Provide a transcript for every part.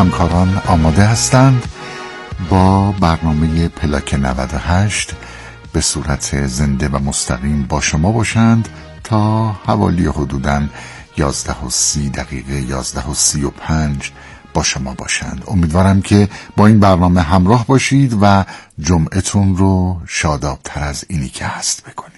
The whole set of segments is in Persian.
همکاران آماده هستند با برنامه پلاک 98 به صورت زنده و مستقیم با شما باشند تا حوالی حدوداً 11:30 11:35 با شما باشند. امیدوارم که با این برنامه همراه باشید و جمعتون رو شادابتر از اینی که هست بکنید.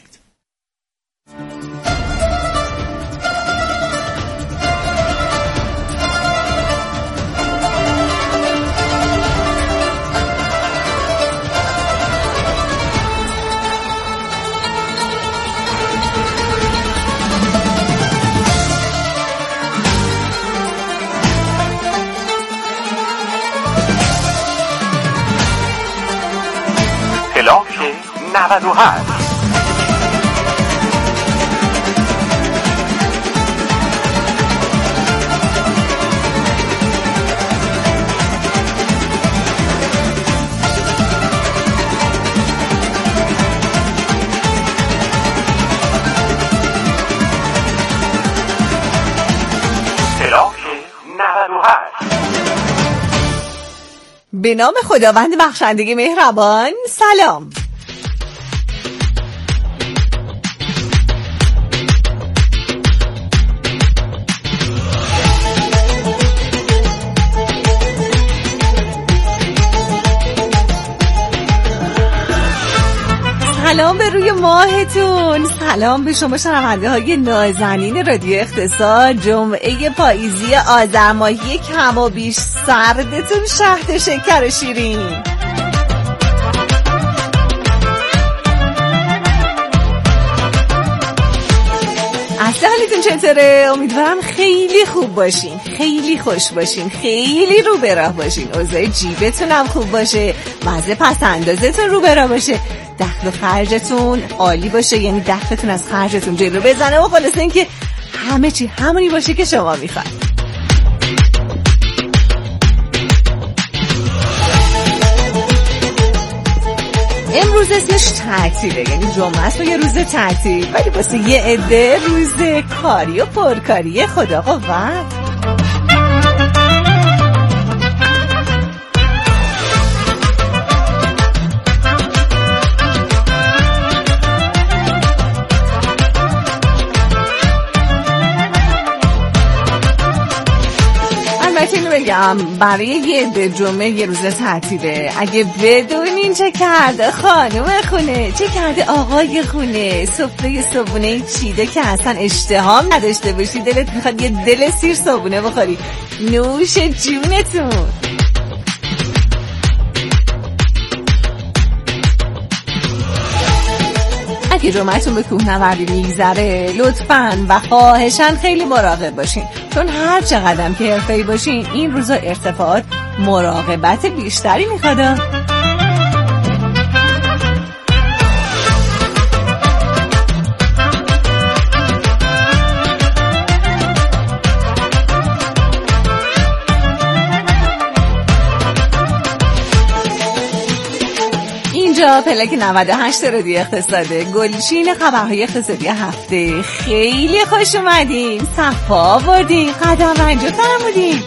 پلاک 98 به نام خداوند بخشنده مهربان. سلام. سلام به روی ماهتون. سلام به شما شنونده های نازنین رادیو اقتصاد. جمعه پاییزی آذر ماهی کم و بیش سردتون شهد شکر شیرین. اصلا حالتون چطوره؟ امیدوارم خیلی خوب باشین، خیلی خوش باشین، خیلی رو به راه باشین، اوضاع جیبتون هم خوب باشه، وضع پس اندازتون رو به راه باشه، دخل و خرجتون عالی باشه، یعنی دخلتون از خرجتون جلو بزنه و خلاصه این که همه چی همونی باشه که شما میخواید. امروز اسمش تعطیله، یعنی جمعه است و یه روز تعطیل، ولی واسه یه عده روز کاری و پرکاری. خدا قوت. اینو بگم برای یه عده جمعه یه روز تعطیله. اگه بدونین چه کرده خانم خونه، چه کرده آقای خونه، سفره صبحونه چیده که اصلا اشتهام نداشته باشی، دلت میخواد یه دل سیر صبحونه بخوری، نوش جونتون. اگه جمعتون به کوهنوردی میگذره لطفاً و خواهشاً خیلی مراقب باشین، چون هر چقدر که حرفه‌ای باشین این روزا ارتفاعات مراقبت بیشتری میخواد. اینجا پلاک 98 رادیو اقتصاده، گلچین خبرهای اقتصادی هفته. خیلی خوش اومدین، صفا آوردین، قدم رنجا فرمودین.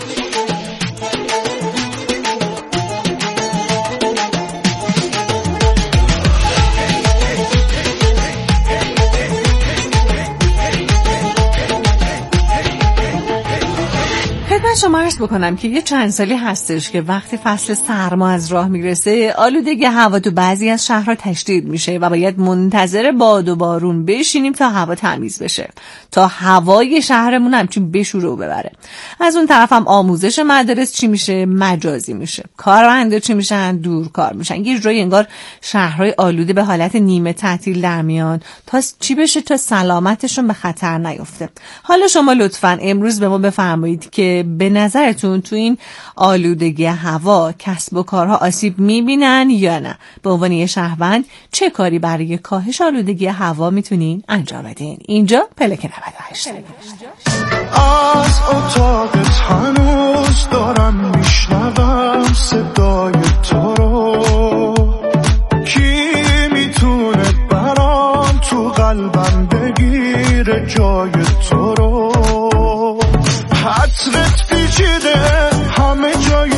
شما عرض بکنم که یه چند سالی هستش که وقتی فصل سرما از راه میرسه آلودگی هوا تو بعضی از شهرها تشدید میشه و باید منتظر باد و بارون بشینیم تا هوا تمیز بشه، تا هوای شهرمون همچین بشوره و ببره. از اون طرف هم آموزش مدارس چی میشه؟ مجازی میشه. کارمندا چی میشن؟ دورکار میشن. یه جوری انگار شهرهای آلوده به حالت نیمه تعطیل در میان تا چی بشه؟ تا سلامتشون به خطر نیفته. حالا شما لطفاً امروز به ما بفرمایید که به نظرتون تو این آلودگی هوا کسب و کارها آسیب میبینن یا نه؟ به عنوان یه شهروند چه کاری برای کاهش آلودگی هوا میتونین انجام بدین؟ اینجا پلاک 98. از اتاقت هنوز دارم میشنوم صدای تو رو، کی میتونه برام تو قلبم بگیره جای تو رو؟ حسرت پیچیده همه جای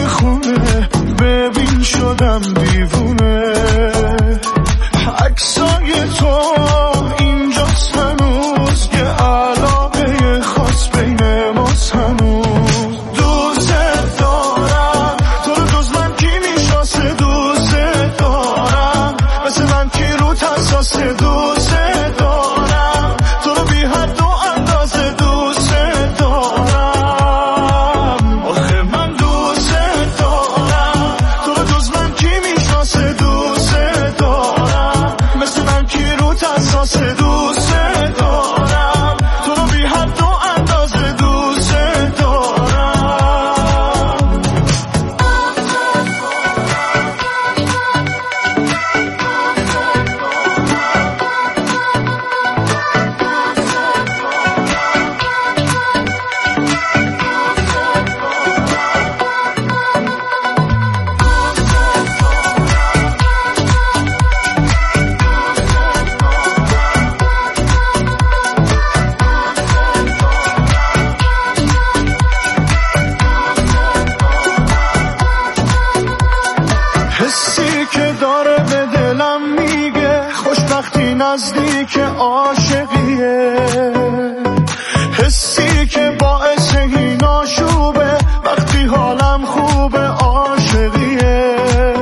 نزدیک عاشقیه، حسی که باعث این آشوبه وقتی حالم خوبه عاشقیه،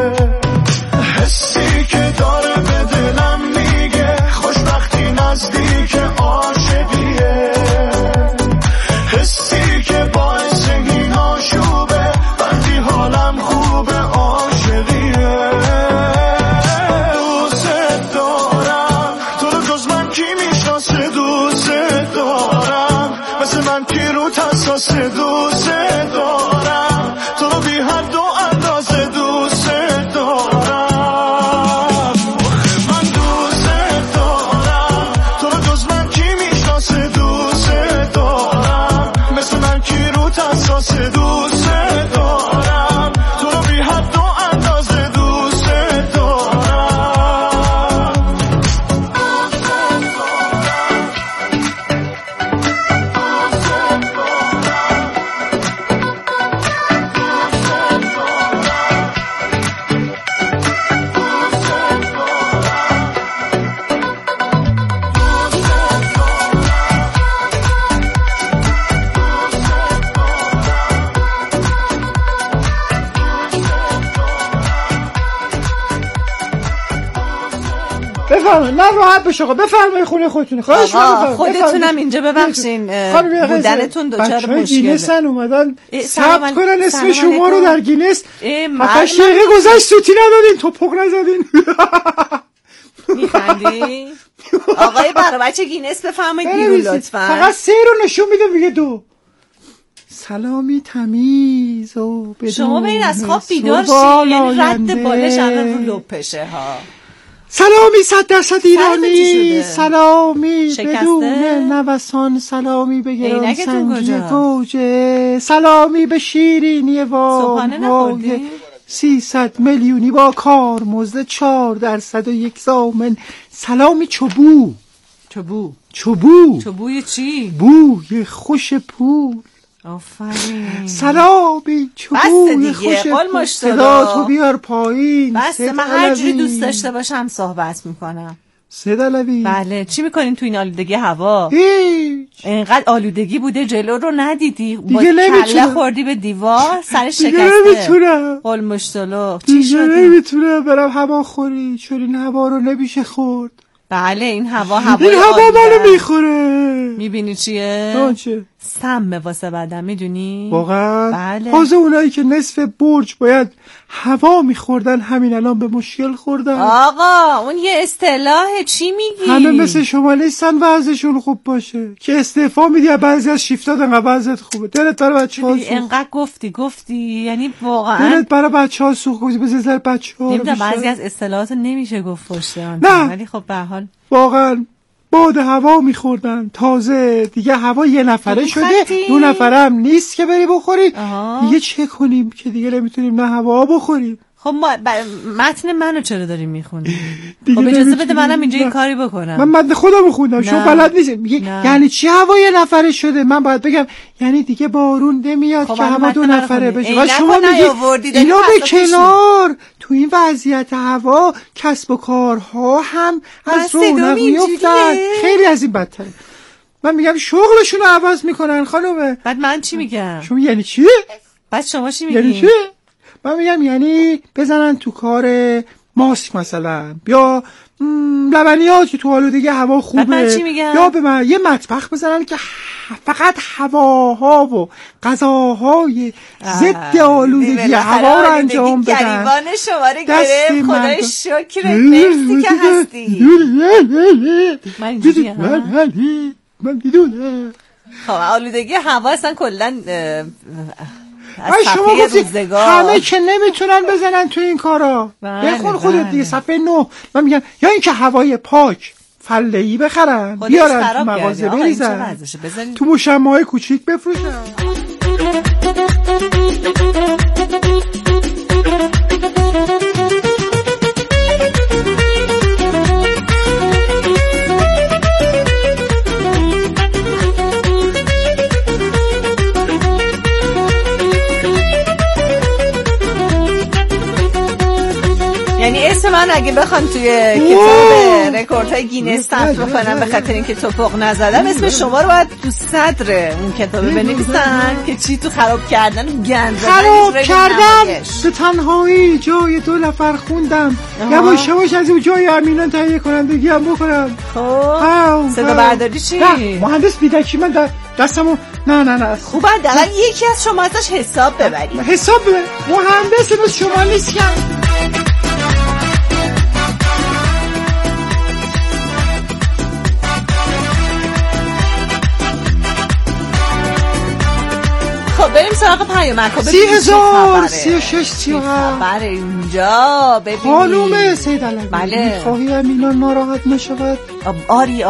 حسی که داره به دلم میگه خوشبختی نزدیک عاشقیه، حسی که باعث این آشوبه وقتی حالم خوبه عاشقیه. دوست دارم تو رو جز من کی میشناسه، دوست دارم مثل من کی رو حساس، دوست دارم تو رو بی حد و اندازه، دوست دارم من دوست دارم تو رو جز من کی میشناسه، دوست دارم مثل من کی رو حساس، دوست دارم تو رو بی حد و اندازه، دوست بفرمایید. نه راحت بشه آقا، بفرمایید خونه خودتون. خواهش می‌کنم خودتونم اینجا ببخشین بودنتون دچار مشکله. گینس اومدن ثبت کنن اسم شما رو در گینس. 7 دقیقه گذشت سوتی ندادین، توپق نزدین. میخندی؟ آقای برای بچه گینس بفرمایید بیرون لطفا. فقط 3 رو نشون میده میگه 2. سلامی تمیز و بدون شما برید از خواب بیدار شید، یعنی رد بالش الان رو لپشه ها. سلامی 100% ایرانی، سلامی بدون نوسان، سلامی به گران سنجی گوجه، سلامی به شیرینی وای 300 میلیونی با کارمزد 4% و 1 زامن، سلامی چوبو. چوبوی چی؟ بوی خوش پول. آفرین. سلامی چوبوی خوش پول. صدا تو بیار پایین. بس من هر جوری دوست داشته باشم صحبت میکنم. سدلوی. بله. چی میکنین تو این آلودگی هوا؟ هیچ. اینقدر آلودگی بوده جلو رو ندیدی؟ با کله خوردی به دیوار سر شکسته. دیگه نمیتونم. قلمشتلو. چی شدی؟ نمیتونم برم هوا خوری، چون این هوا رو نمیشه خورد. بله این هوا منو میخوره. میبینی چیه؟ چه؟ سمه واسه بدن، میدونی؟ واقعا؟ بله. تازه اونایی که نصف برج باید هوا میخوردن همین الان به مشکل خوردن. آقا اون یه اصطلاحه، چی میگی؟ همه مثل شما نیستن وضعشون خوب باشه که استعفا میدی، بعضی از شیفتات انقدر وضعت خوبه. دلت برای بچه‌ها سوخت. انقدر گفتی یعنی واقعا دلت برای بچه‌ها سوخت، بذار بچه‌ها رو. بعضی از اصطلاحات نمیشه گفت پشت آن، ولی خب به هر حال واقعا باد هوا میخوردن. تازه دیگه هوا یه نفره شده، 2 نفره هم نیست که بری بخوری. دیگه چه کنیم که دیگه نمیتونیم نه هوا بخوریم. خب متن منو چرا داری میخونی؟ خب اجازه بده منم اینجا این کاری بکنم. من متن خودمو خوندم، شما بلد نیستم. یعنی چی هوا یه نفره شده؟ من باید بگم یعنی دیگه بارون نمیاد که هوا 2 نفره بشه. شما میگید اینو به کنار. تو این وضعیت هوا کسب و کارها هم از رونق میافتن. خیلی از این بدتره. من میگم شغلشون رو عوض میکنن خانومه. بعد من چی میگم؟ شما یعنی چی؟ بعد شما چی میگی؟ یعنی چی؟ من میگم یعنی بزنن تو کار ماسک مثلا، یا لبنیات که تو آلودگی هوا خوبه، یا به من یه مطبخ بزنن که فقط هواها و غذاهای ضد آلودگی هوا رو انجام بدن. گریبان شما رو گرفت، خدای شکر، مرسی که هستی. من میدونم. خب آلودگی هوا اصلا کلن از شما روزگار همه که نمیتونن بزنن تو این کارا. بخون خودت دیگه صفحه 9. من میگم یا اینکه هوای پاک فله‌ای بخرن بیارن تو مغازه بریزن، تو مشمع‌های کوچیک بفروشن. یعنی اسم من اگه بخوام توی کتاب رکوردهای گینس ثبت بکنم به خاطر اینکه توپق نزدم، اسم شما رو باید تو صدر اون کتاب بنویسن که چی تو خراب کردن و گند زدن. خراب کردم به تنهایی جای 2 نفر خوندم. یواش یواش از اون جای امینان تهیه کنندگی هم بکنم. خب صدا برداری چی؟ مهندس بیدکی من دستمو نه خوبه حداقل یکی از شما ازش حساب ببرید. حساب ببر مهندس بس شما نیستم. خب بریم سراغ پیامک. 30,000 36 37 خبر اینجا ببینید. خانوم سید علوی بله. میخواهی امینان ناراحت نشود؟ آری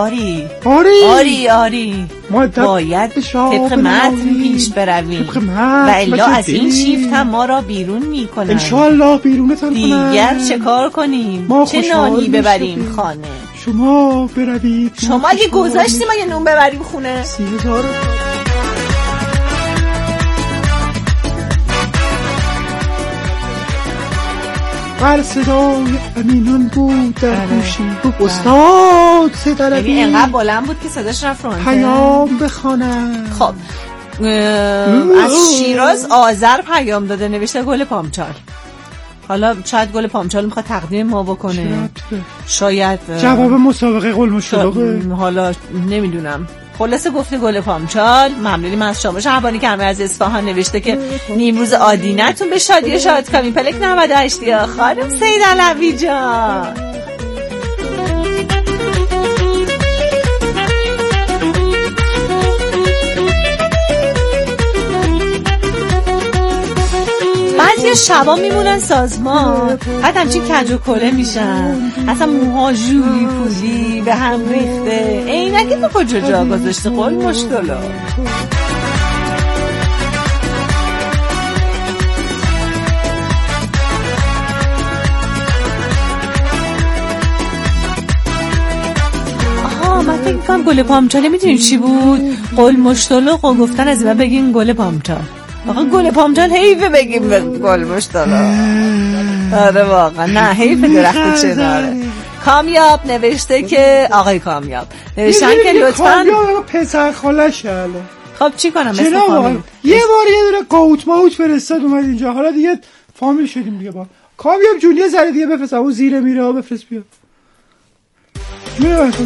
باید طبق متن پیش برویم و الا از این شیفت هم ما را بیرون میکنن. انشالله بیرونتان کنن. دیگر چه کار کنیم؟ چه نانی ببریم خانه؟ شما بروید. شما اگه گذاشتیم ما یه نون ببریم خونه. 30,000 بر صدای امینان بود در گوشی. استاد سید علوی یعنی انقدر بلند بود که صداش رفت فرانته. پیام بخوانم. خب از شیراز آذر پیام داده، نوشته گل پامچال. حالا شاید گل پامچال میخواد تقدیم ما بکنه، شاید جواب مسابقه قلم شلوغه، حالا نمیدونم. خلاصه گفته گل پامچال ممنونیم از شما شهبانی که همه از اصفهان نوشته که نیمروز آدینتون به شادی شاد کنیم. پلک 98 یا خانم سید علوی جان. بعضی شبا میمونن سازمان، بعد همچین کج و کله میشن، اصلا موها جولی پولی به هم ریخته. عینکی تو کجا جا گذاشته؟ قول مشکلو من فکر کنم گل پامچاله میدونی چی بود؟ قول مشتلق و گفتن از این بگین گل پامچال. واقعا گل پامچال حیفه بگیم به گل مشتلق. آره واقعا نه حیفه درخت چناره. کامیاب نوشته که آقای کامیاب نوشتن که لطفاً کامیاب پسر خالشه. خب چی کنم مثل کامیاب؟ یه بار یه دونه قوت ماوت فرستاد اومد اینجا، حالا دیگه فامیل شدیم دیگه. با کامیاب جون یه ذره دیگه بفرست، اون زیر میره ها بفرست بیا. میره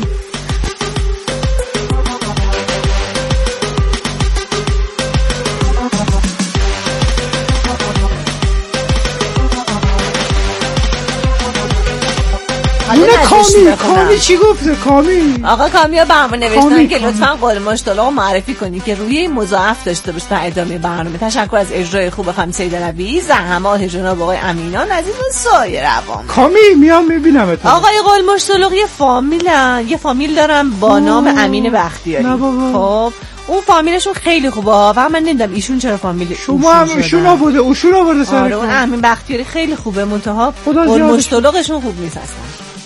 کامی چی گفته؟ کامی آقا کامیاب برنامه نوشتن که لطفاً قول مشتلق معرفی کنی که روی این مضاعف داشته باشه در ادامه برنامه. تشکر از اجرای خوب خانم سید علوی، زحمات جناب آقای امینان عزیز و سایر عوام. کامی میام میبینمت. آقای قول مشتلق یه فامیل دارم با نام امین بختیاری. خب اون فامیلشون خیلی خوبه و من نمیدونم ایشون چرا فامیل شما هم ایشون آورده سر. آره اون امین بختیاری خیلی خوبه، منتها قول مشتلقشون خوب نیست اصلا.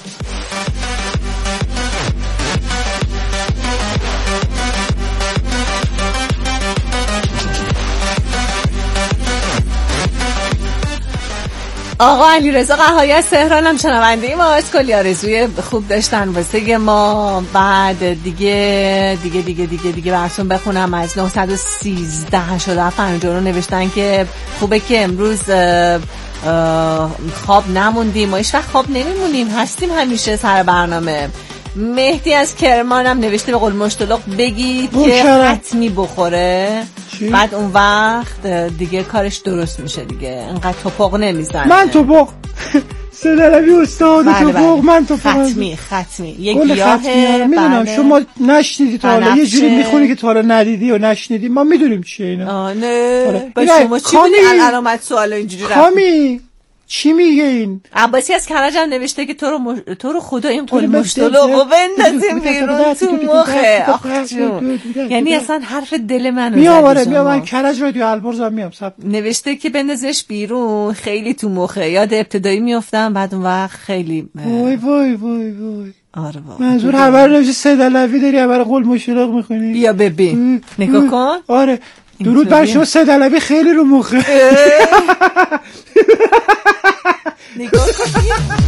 آقا علیرضا قهایی از تهران هم شنونده ما، از کلی آرزوی خوب داشتن واسه ما. بعد دیگه براتون بخونم از 913 شده 50 نوشتن که خوبه که امروز خواب نموندیم. ما هیچ وقت خواب نمیمونیم، هستیم همیشه سر برنامه. مهدی از کرمان هم نوشته به قول مشتلق بگی که حتمی بخوره، بعد اون وقت دیگه کارش درست میشه دیگه، انقدر توپق نمیزنه. من توپق سید علوی استاد توپق، من توپق ختمی یه گیاهه. میدونم شما نشنیدی تا حالا، یه جوری میخونی که تا حالا ندیدی و نشنیدی، ما میدونیم چیه اینا. نه با شما چی بودی علامت سوال اینجوری رفت؟ کامی چی میگه این؟ عباسی از کرج هم نوشته که تو رو خدا این قول مشتلقو بندازیم بیرون تو مخه. آخ جون، یعنی اصلا حرف دل منو میام من کرج رادیو البرز هم میام. نوشته که بندازش بیرون، خیلی تو مخه، یاد ابتدایی میافتم، بعد اون وقت خیلی وای آره منظور خبر نوشته سید علوی داری خبر قول مشتلق میخونی؟ بیا ببین نگاه کن. آره درود بر شما سید علوی خیلی رو مخه. نگاه کن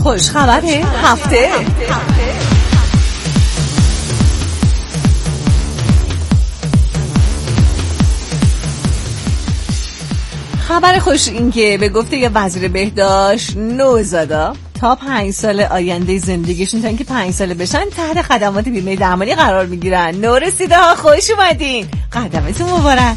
خوش خبر هفته. خبر خوش این که به گفته یه وزیر بهداشت نوزادا تا 5 سال آینده زندگیشون تا اینکه 5 ساله بشن تحت خدمات بیمه درمانی قرار میگیرن. نورسیده ها، خوش اومدین، قدمتون مبارک.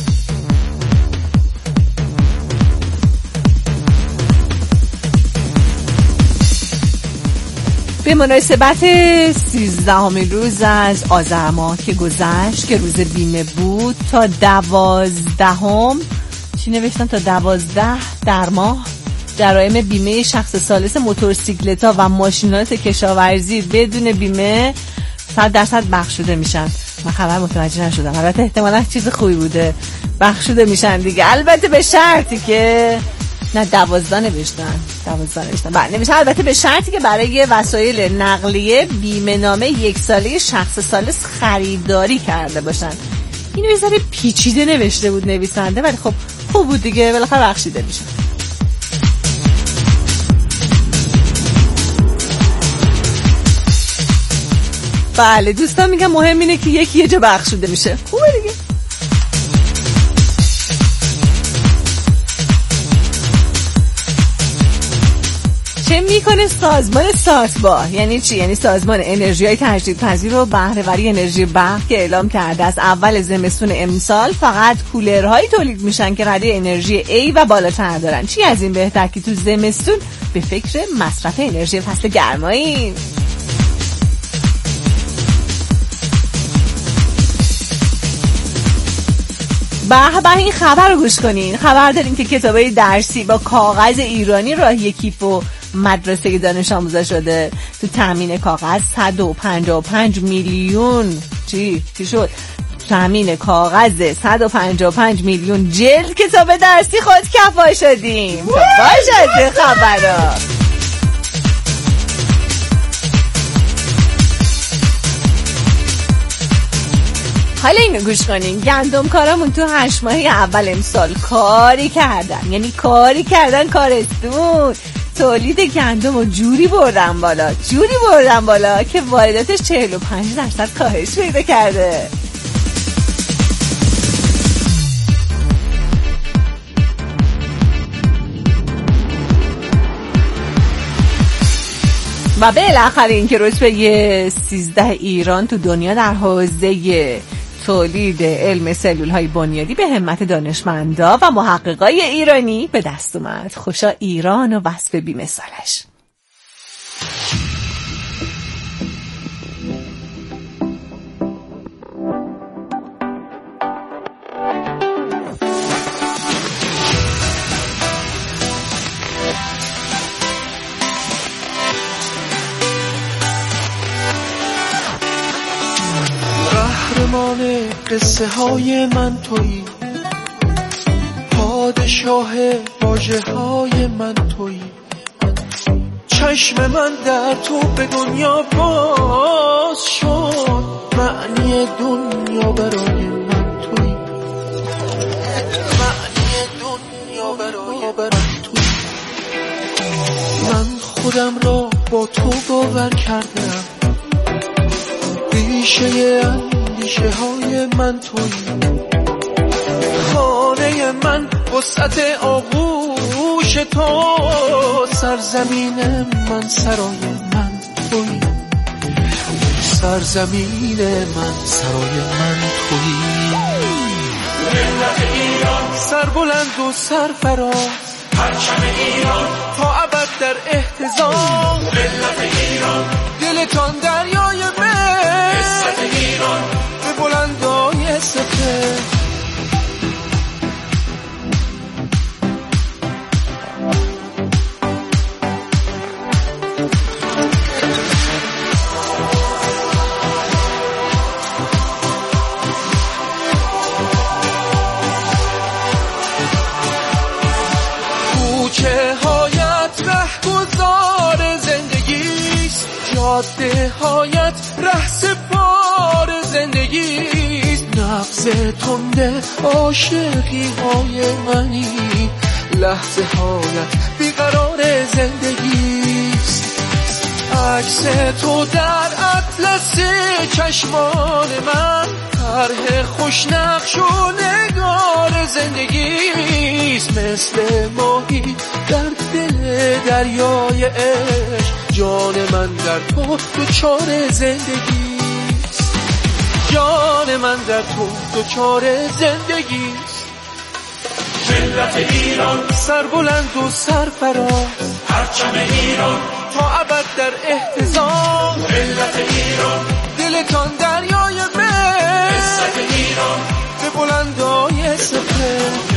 به مناسبت 13 روز از آذر ماه که گذشت که روز بیمه بود تا 12 چی نوشتن تا 12 در ماه جرایم بیمه شخص ثالث موتورسیکلتا و ماشینات کشاورزی بدون بیمه 100% بخشوده میشن. من خبر متوجه نشدم، البته احتمالا چیز خوبی بوده، بخشوده میشن دیگه، البته به شرطی که نه 12 نوشتن بعد نوشتن البته به شرطی که برای وسایل نقلیه بیمه نامه 1 ساله شخص ثالث خریداری کرده باشن. اینو یه ذره پیچیده نوشته بود نویسنده، ولی خب خوب بود دیگه، بالاخره بخشیده میشن. بله دوستان، میگم مهم اینه که یکی یه جا بخشوده میشه، خوبه دیگه. چه میکنه سازمان ساسبا؟ یعنی چی؟ یعنی سازمان انرژی‌های تجدیدپذیر و بهره‌وری انرژی برق که اعلام کرده از اول زمستون امسال فقط کولرهایی تولید میشن که رده انرژی A و بالاتر دارن. چی از این بهتر که تو زمستون به فکر مصرف انرژی فصل گرماییم. به این خبر رو گوش کنین. خبر داریم که کتابای درسی با کاغذ ایرانی راهی کیف و مدرسه دانش آموزا شده. تو تامین کاغذ 155 میلیون چی شد؟ تامین کاغذ 155 میلیون جلد کتاب درسی خود کفا شدیم. باشه خبرها. حالا اینو گوش کنین. گندم کارامون تو 8 ماه اول امسال کاری کردن کارستون. تولید گندم رو جوری بردن بالا که وارداتش 45% کاهش پیدا کرده. و بالاخره این که رتبه 13 ایران تو دنیا در حوزه تولید علم سلول‌های بنیادی به همت دانشمندا و محققای ایرانی به دست اومد. خوشا ایران و وصف بی‌مثالش. قصه های من تویی، پادشاه واژه های من تویی، چشم من در تو به دنیا باز شد، معنی دنیا برای من تویی، معنی دنیا برای من تویی. من خودم را با تو باور کردم، ریشه ریشه های من تویی، خانه من وسعت آغوش تو، سرزمین من سرای من تویی، سرزمین من سرای من تویی. ملت ایران سربلند و سرفراز، پرچم ایران تا ابد در احتضان. ملت ایران دلتان دریای من، عزت ایران به بلندای سپهر. کوچه هایت رهگذار زندگیست، جاده هایت رهسپار زندگیست، نبض تنده عاشقی های منی، لحظه هایت بیقرار زندگیست. عکس تو در اطلس چشمان من، طرح خوشنقش و نگار زندگیست، مثل ماهی در دل دریای عشق، جان من در تو دوچار زندگیست، جان من در تو دوچار زندگیست. ملت ایران سربلند و سرفراز، پرچم ایران تا ابد در احتضان، ملت ایران دلتان دریای مهر، عزت ایران به بلندای سپهر.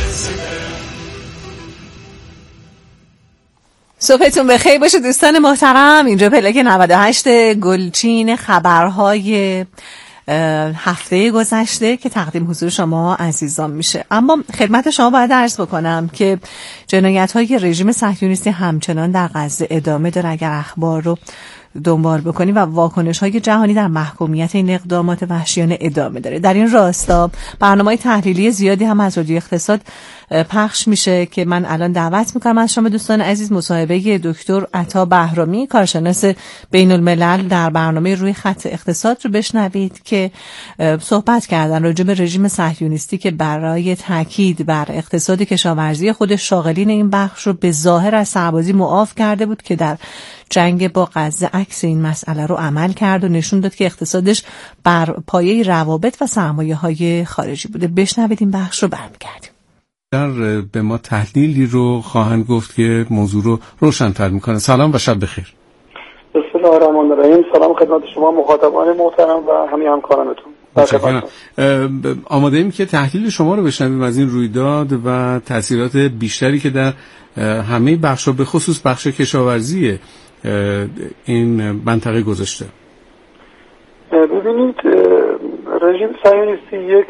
صبحتون بخیر باشه دوستان محترم. اینجا پلاک 98 گلچین خبرهای هفته گذشته که تقدیم حضور شما عزیزان میشه. اما خدمت شما باید عرض بکنم که جنایت‌های رژیم صهیونیستی همچنان در غزه ادامه داره. اگر اخبار رو دنبال بکنی و واکنش‌های جهانی در محکومیت این اقدامات وحشیانه ادامه داره. در این راستا برنامه‌های تحلیلی زیادی هم از رادیو اقتصاد پخش میشه که من الان دعوت میکنم از شما دوستان عزیز مصاحبه دکتر عطا بهرامی کارشناس بین الملل در برنامه روی خط اقتصاد رو بشنوید که صحبت کردن راجع به رژیم صهیونیستی که برای تاکید بر اقتصاد کشاورزی خودش شاغلین این بخش رو به ظاهر از سربازی معاف کرده بود که در جنگ با غزه عکس این مسئله رو عمل کرد و نشون داد که اقتصادش بر پایه روابط و سرمایه‌های خارجی بوده. بشنوید این بخش رو برمیگردیم. به ما تحلیلی رو خواهند گفت که موضوع رو روشن‌تر میکنه. سلام و شب بخیر. بسم الله الرحمن الرحیم. سلام خدمت شما مخاطبان محترم و همه همکارانتون. آماده ایم که تحلیل شما رو بشنویم از این رویداد و تاثیرات بیشتری که در همه بخش‌ها به خصوص بخش کشاورزی این منطقه گذاشته. ببینید رژیم صهیونیستی یک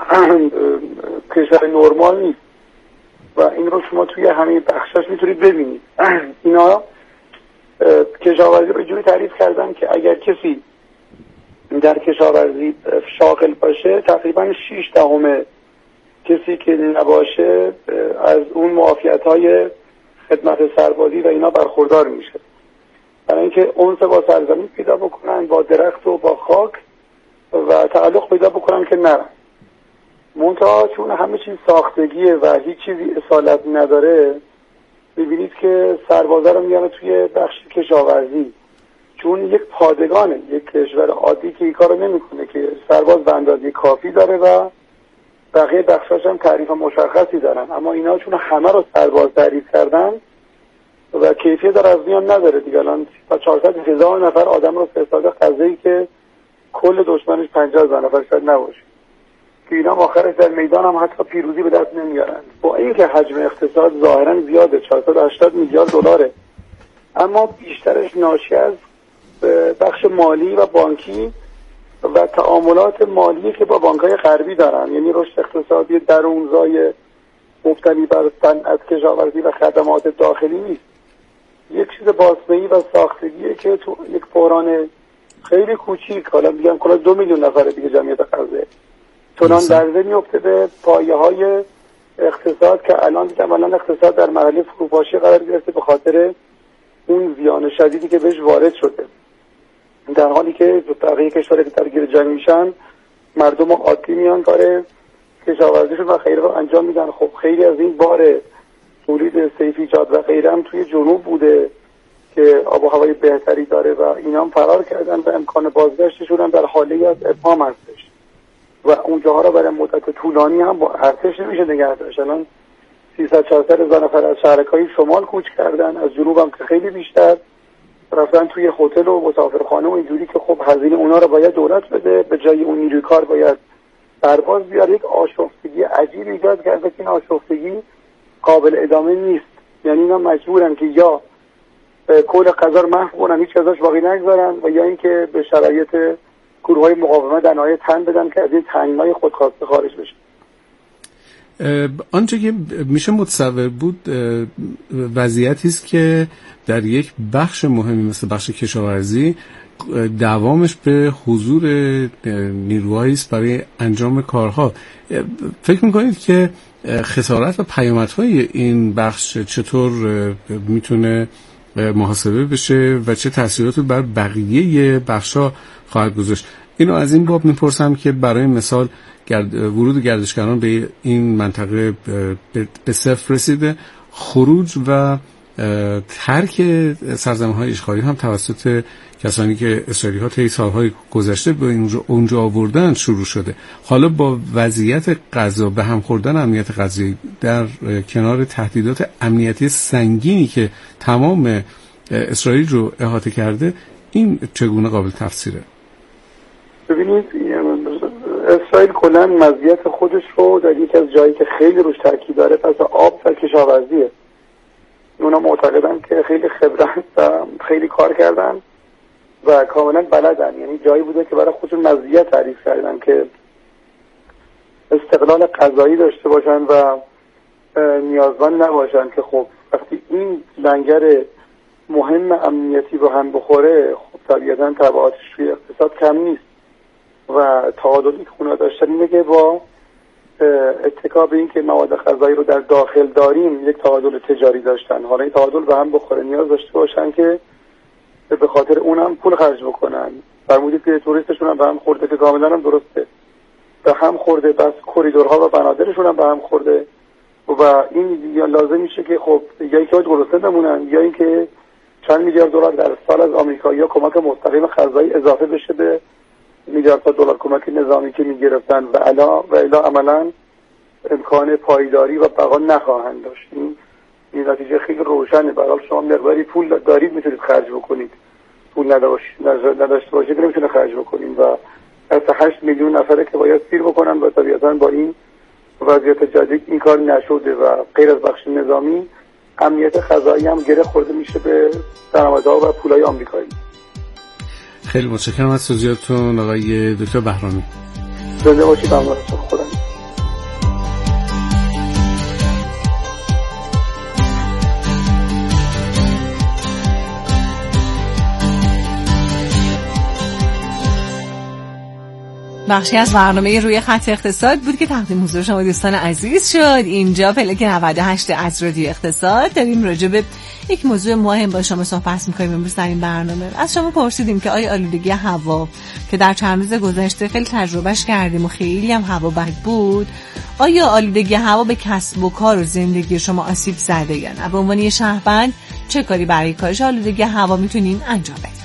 کشور نرمال نیست و این رو شما توی همه بخشاش میتونید ببینید. اینا کشاورزی رو جوری تعریف کردن که اگر کسی در کشاورزی شاغل باشه تقریبا 6/10 کسی که نباشه از اون معافیت‌های خدمت سربازی و اینا برخوردار میشه، برای اینکه انس با سرزمین پیدا بکنن، با درخت و با خاک و تعلق پیدا بکنن که نرن. منتها چون همه چیز ساختگیه و هیچ چیزی اصالت نداره، میبینید که سربازا رو میانه توی بخش کشاورزی، چون یک پادگانه، یک کشور عادی که این کارو نمیکنه که سرباز به اندازه کافی داره و بقیه بخشاش هم تعریف مشخصی دارن، اما اینا چون همه رو سرباز تعریف کردن و کیفیت در از میان نداره دیگه. الان 400,000 نفر آدم رو فرستاده غزه‌ای که کل دشمنش 50,000 نفر شاید نباشه که اینا آخرش در میدان هم حتی پیروزی به دست نمیارن. با اینکه حجم اقتصاد ظاهرا زیاده، 480 میلیارد دلاره، اما بیشترش ناشی از بخش مالی و بانکی و تعاملات مالی که با بانک‌های غربی دارن، یعنی رشد اقتصادی درونزای مبتنی بر صنعت کشاورزی و خدمات داخلی نیست. یک چیز باسمه‌ای و ساختگیه که تو یک بحران خیلی کوچیک، حالا میگم کلا 2 میلیون نفر دیگه جمعیت غزه، چنان لرزه میفته به پایه‌های اقتصاد که الان دیگه اقتصاد در مرحله فروپاشی قرار گرفته به خاطر اون زیان شدیدی که بهش وارد شده، در حالی که بقیه کشورها که درگیر جنگ میشن مردم عادی میان کار کشاورزیشون و غیره رو انجام میدن. خب خیلی از این بار تولید سیفیجات و غیره هم توی جنوب بوده که آب و هوای بهتری داره و اینا هم فرار کردن و امکان بازگشتشون هم در حالی از ابهام هستش و اونجاها رو برای مدت طولانی هم با ارتش نمیشه نگه داشت. الان 300-400 هزار نفر از شهرک‌های شمال کوچ کردن، از جنوب هم که خیلی بیشتر رفتن توی هتل و مسافرخانه و اینجوری که خب هزینه اونا رو باید دولت بده، به جای اون نیروی کار باید سرباز بیاره. یک آشفتگی عجیب ایجاد کرده که این آشفتگی قابل ادامه نیست. یعنی اینا مجبورن که یا کل قضا محو کنن، هیچ ازش باقی نگذارن، و یا اینکه به شرایط گروه‌های مقاومت در نهایت تن بدن که از این تنگنای خودخواسته خارج بشه. آنچه که میشه متصور بود وضعیتی است که در یک بخش مهمی مثل بخش کشاورزی دوامش به حضور نیروهایی است برای انجام کارها. فکر میکنید که خسارت و پیامدهای این بخش چطور میتونه محاسبه بشه و چه تأثیراتی بر بقیه بخشا خواهد گذاشت. اینو از این باب میپرسم که برای مثال ورود گردشگران به این منطقه به صفر رسیده، خروج و ترک سرزمین‌های اشغالی هم توسط کسانی که اسرائیلی‌ها طی سال‌های گذشته به اونجا آوردن شروع شده. حالا با وضعیت غزه به هم خوردن امنیت غزه در کنار تهدیدات امنیتی سنگینی که تمام اسرائیل رو احاطه کرده، این چگونه قابل تفسیره؟ ببینید اسرائیل کلاً مزیت خودش رو در یکی از جایی که خیلی روش تاکید داره پس آب و کشاورزیه. اونا معتقدن که خیلی خبرن و خیلی کار کردن و کاملا بلدن، یعنی جایی بوده که برای خودشون مزیت تعریف کردن که استقلال غذایی داشته باشن و نیازمند نباشن که خب وقتی این لنگر مهم امنیتی رو هم بخوره خب طبیعتا تبعاتش روی اقتصاد کم نیست و تعادلی که اونا داشتن اینه که با اتکا به این که مواد غذایی رو در داخل داریم یک تعادل تجاری داشتن. حالا این تعادل به هم بخوره نیاز داشته باشن که به خاطر اونم پول خرج بکنن. فرمودید که توریستشون هم به هم خورده که کاملا هم درسته، به هم خورده، بس کریدورها و بنادرشون هم به هم خورده و این یا لازم میشه که خب یا اینکه گرسنه بمونن یا اینکه چند میلیارد دلار در سال از آمریکایی‌ها کمک مستقیم غذایی اضافه بشه به میلیاردها دلار کمک نظامی که میگرفتن و الا عملا امکان پایداری و بقا نخواهند داشت. این نتیجه خیلی روشنه. برای شما مقداری پول دارید میتونید خرج بکنید، پول نداشته باشید نمیتونه خرج بکنید و از 8 میلیون نفره که باید سیر بکنن و طبیعتا با این وضعیت جدید این کار نشده و غیر از بخش نظامی امنیت غذایی هم گره خورده میشه به درآمدها و پولای آمریکایی. خیلی متشکرم از توضیحاتتون آقای دکتر بهرامی. زنده باشید. ممنون. خدا بخشی از برنامه روی خط اقتصاد بود که تقدیم حضور شما دوستان عزیز شد. اینجا پلک 98 از رادیو اقتصاد داریم راجع به یک موضوع مهم با شما صحبت می‌کنیم. امروز در این برنامه از شما پرسیدیم که آیا آلودگی هوا که در چند روز گذشته خیلی تجربهش کردیم و خیلی هم هوا بد بود، آیا آلودگی هوا به کسب و کار و زندگی شما آسیب زده یا نه؟ به عنوان شهروند چه کاری برای کاهش آلودگی هوا میتونیم انجام بدیم؟